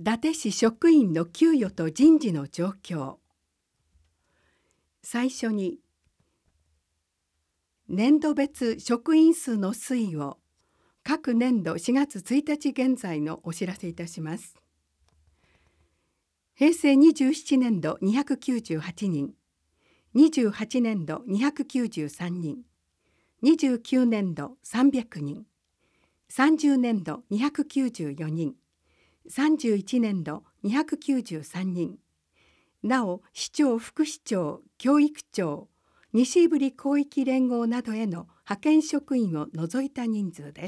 伊達市職員の給与と人事の状況。最初に年度別職員数の推移を各年度4月1日現在のお知らせいたします。平成27年度298人、28年度293人、29年度300人、30年度294人、31年度293人。なお、市長、副市長、教育長、西振広域連合などへの派遣職員を除いた人数です。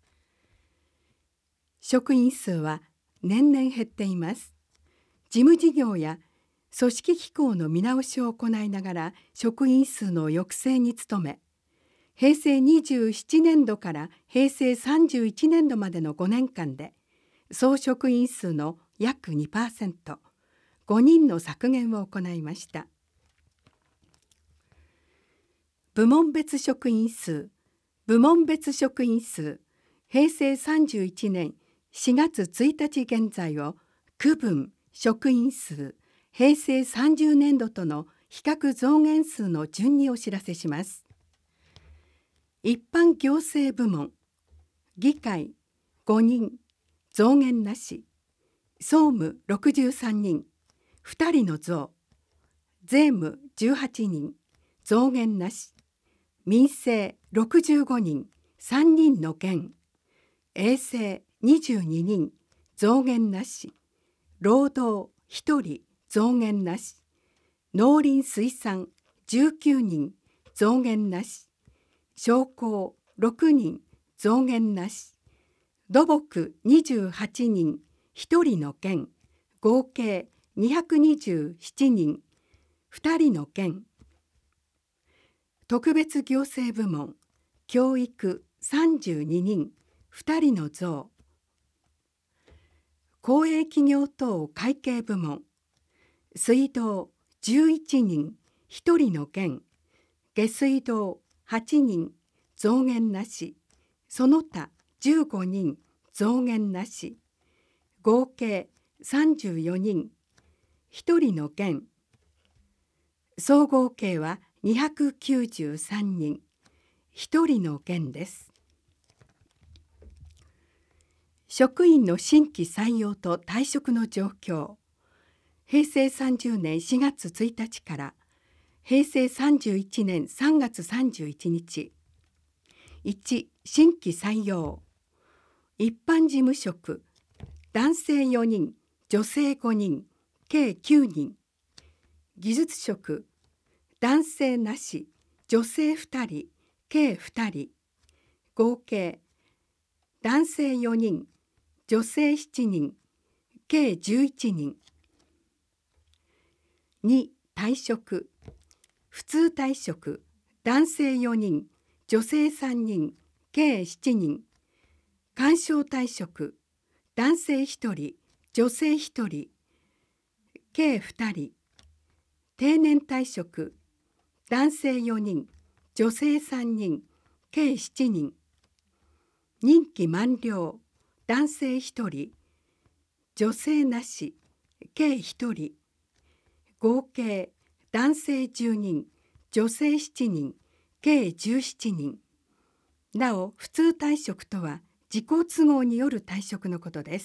職員数は年々減っています。事務事業や組織機構の見直しを行いながら職員数の抑制に努め、平成27年度から平成31年度までの5年間で総職員数の約 2%、5人の削減を行いました。部門別職員数、平成31年4月1日現在を区分職員数、平成30年度との比較増減数の順にお知らせします。一般行政部門、議会5人、増減なし。総務63人、2人の増。税務18人、増減なし。民生65人、3人の減。衛生22人、増減なし。労働1人、増減なし。農林水産19人、増減なし。商工6人、増減なし。土木28人、1人の減。合計227人、2人の減。特別行政部門、教育32人、2人の増。公営企業等会計部門、水道11人、1人の減。下水道8人、増減なし。その他15人、増減なし。合計34人、1人の減。総合計は293人、1人の減です。職員の新規採用と退職の状況。平成30年4月1日から平成31年3月31日。1、新規採用。一般事務職、男性4人、女性5人、計9人。技術職、男性なし、女性2人、計2人。合計、男性4人、女性7人、計11人。2、退職。普通退職、男性4人、女性3人、計7人。勧奨退職、男性1人、女性1人、計2人。定年退職、男性4人、女性3人、計7人。任期満了、男性1人、女性なし、計1人。合計、男性10人、女性7人、計17人。なお、普通退職とは自己都合による退職のことです。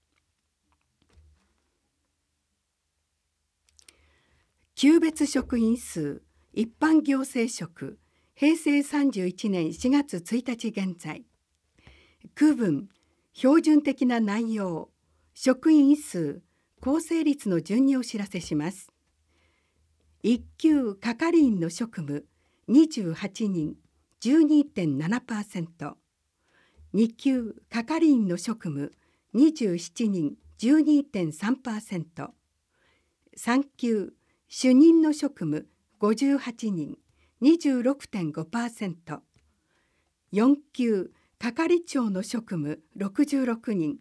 級別職員数、一般行政職、平成31年4月1日現在。区分、標準的な内容、職員数、構成率の順にお知らせします。1級係員の職務28人 12.7%、2級係員の職務27人 12.3%、3級主任の職務58人 26.5%、4級係長の職務66人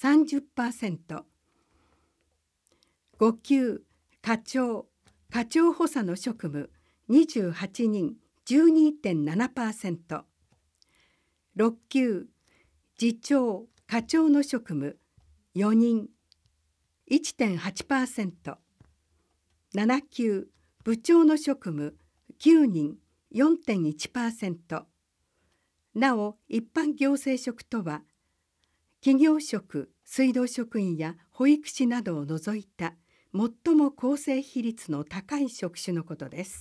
30%、5級課長課長補佐の職務28人 12.7%、6級次長課長の職務4人 1.8%、7級部長の職務9人 4.1%。なお一般行政職とは企業職、水道職員や保育士などを除いた最も構成比率の高い職種のことです。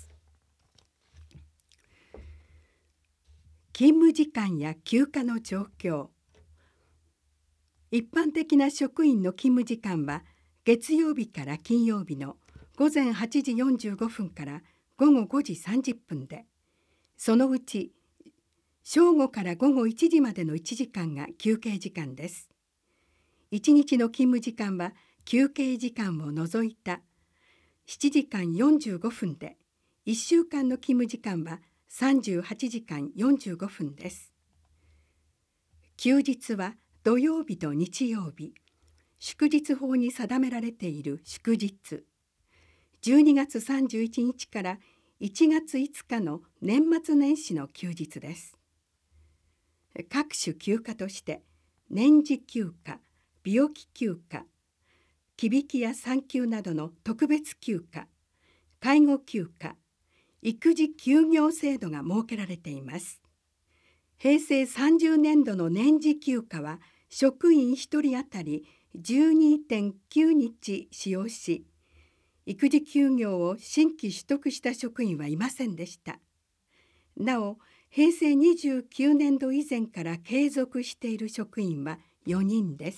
勤務時間や休暇の状況。一般的な職員の勤務時間は月曜日から金曜日の午前8時45分から午後5時30分で、そのうち正午から午後1時までの1時間が休憩時間です。1日の勤務時間は休憩時間を除いた7時間45分で、1週間の勤務時間は38時間45分です。休日は土曜日と日曜日、祝日法に定められている祝日、12月31日から1月5日の年末年始の休日です。各種休暇として年次休暇、病気休暇、忌引や産休などの特別休暇、介護休暇、育児休業制度が設けられています。平成30年度の年次休暇は職員1人当たり 12.9 日使用し、育児休業を新規取得した職員はいませんでした。なお、平成29年度以前から継続している職員は4人です。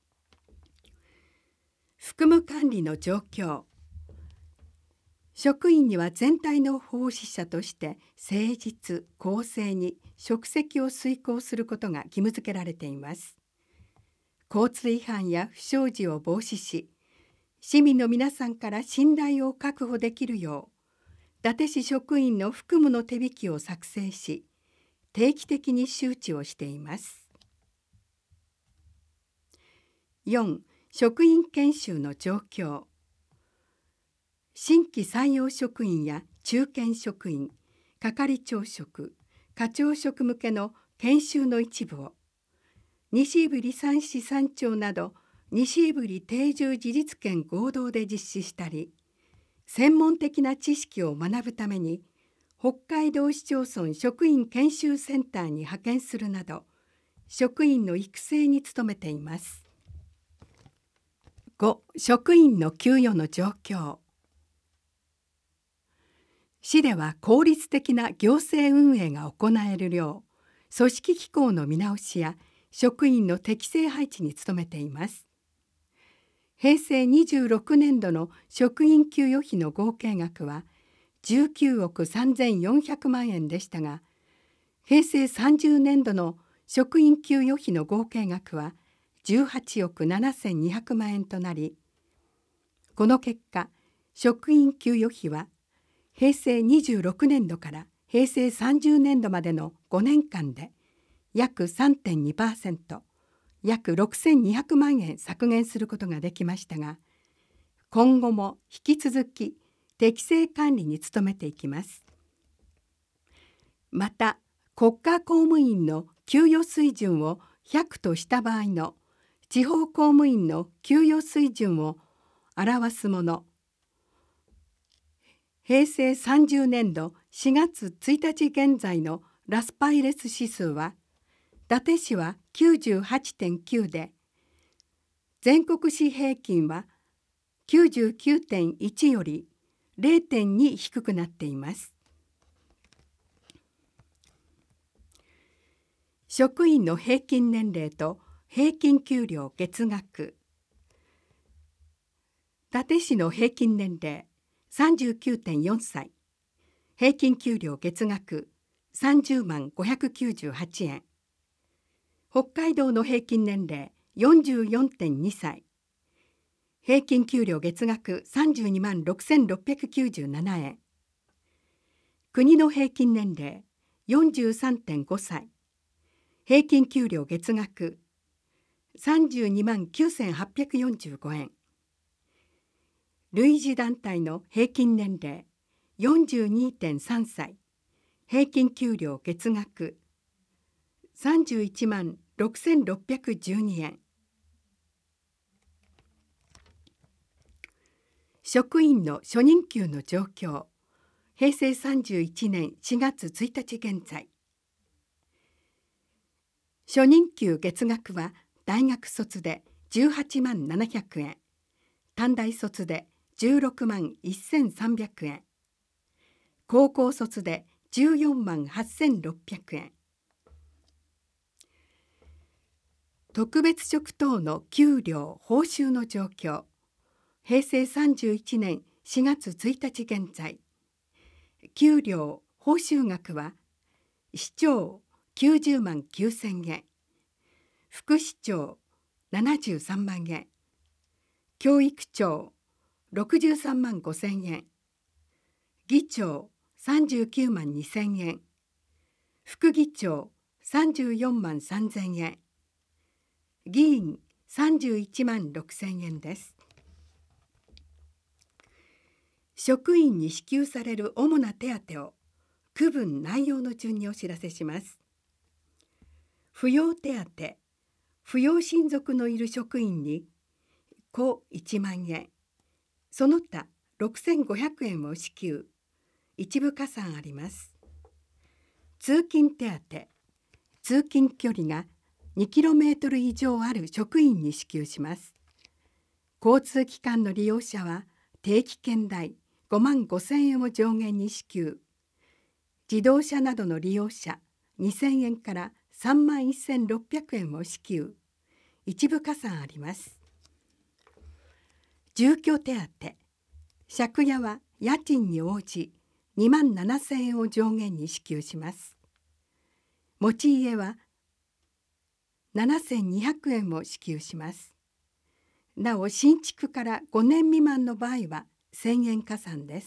服務管理の状況。職員には全体の奉仕者として誠実・公正に職責を遂行することが義務付けられています。交通違反や不祥事を防止し、市民の皆さんから信頼を確保できるよう、伊達市職員の服務の手引きを作成し、定期的に周知をしています。4. 職員研修の状況。新規採用職員や中堅職員、係長職、課長職向けの研修の一部を、西振3市3町など西振定住事実権合同で実施したり、専門的な知識を学ぶために北海道市町村職員研修センターに派遣するなど、職員の育成に努めています。5. 職員の給与の状況。市では効率的な行政運営が行えるよう、組織機構の見直しや職員の適正配置に努めています。平成26年度の職員給与費の合計額は19億3400万円でしたが、平成30年度の職員給与費の合計額は18億7200万円となり、この結果、職員給与費は平成26年度から平成30年度までの5年間で約 3.2%、約6200万円削減することができましたが、今後も引き続き適正管理に努めていきます。また、国家公務員の給与水準を100とした場合の地方公務員の給与水準を表すもの、平成30年度4月1日現在のラスパイレス指数は、伊達市は 98.9 で、全国市平均は 99.1 より 0.2 低くなっています。職員の平均年齢と平均給料月額。伊達市の平均年齢39.4 歳、平均給料月額30万598円。北海道の平均年齢44.2 歳、平均給料月額32万6697円。国の平均年齢43.5 歳、平均給料月額32万9845円。類似団体の平均年齢42.3 歳、平均給料月額31万6612円。 職員の初任給の状況。平成31年4月1日現在。初任給月額は大学卒で18万700円、短大卒で16万1300円、高校卒で14万8600円。特別職等の給料・報酬の状況。平成31年4月1日現在。給料・報酬額は市長90万9000円、副市長73万円、教育長63万5000円、議長39万2000円、副議長34万3000円、議員31万6000円です。職員に支給される主な手当を区分内容の順にお知らせします。扶養手当、扶養親族のいる職員に子1万円、その他6500円を支給、一部加算あります。通勤手当、通勤距離が2km以上ある職員に支給します。交通機関の利用者は定期券代5万5000円を上限に支給、自動車などの利用者2000円から3万1600円を支給、一部加算あります。住居手当、借家は家賃に応じ2万7000円を上限に支給します。持ち家は7200円を支給します。なお新築から5年未満の場合は1000円加算です。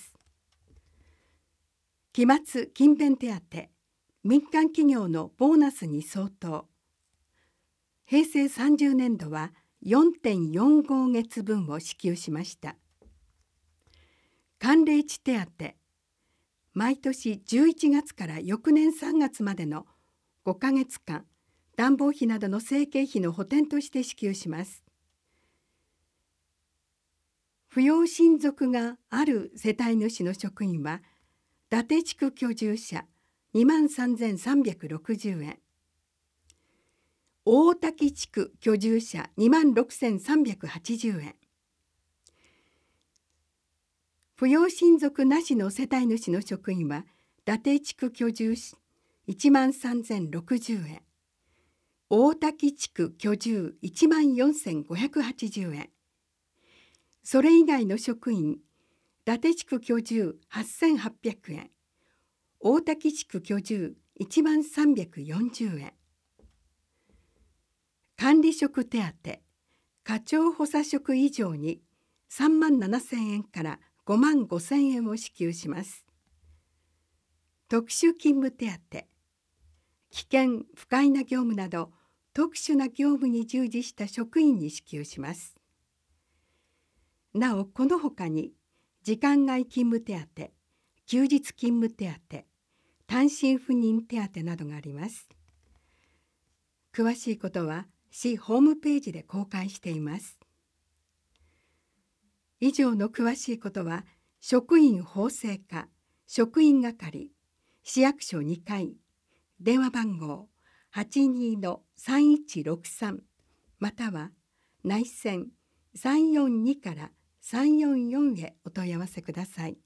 期末勤勉手当、民間企業のボーナスに相当。平成30年度は 4.45 月分を支給しました。寒冷地手当、毎年11月から翌年3月までの5ヶ月間、暖房費などの生計費の補填として支給します。扶養親族がある世帯主の職員は、伊達地区居住者2万3360円、大滝地区居住者2万6380円、扶養親族なしの世帯主の職員は、伊達地区居住者1万3060円、大滝地区居住1万4580円、それ以外の職員、伊達地区居住8800円、大滝地区居住1万340円。管理職手当、課長補佐職以上に3万7000円から5万5000円を支給します。特殊勤務手当、危険・不快な業務など特殊な業務に従事した職員に支給します。なおこのほかに時間外勤務手当、休日勤務手当、単身赴任手当などがあります。詳しいことは市ホームページで公開しています。以上の詳しいことは職員法制課職員係市役所2階電話番号 82-3163 または内線342から344へお問い合わせください。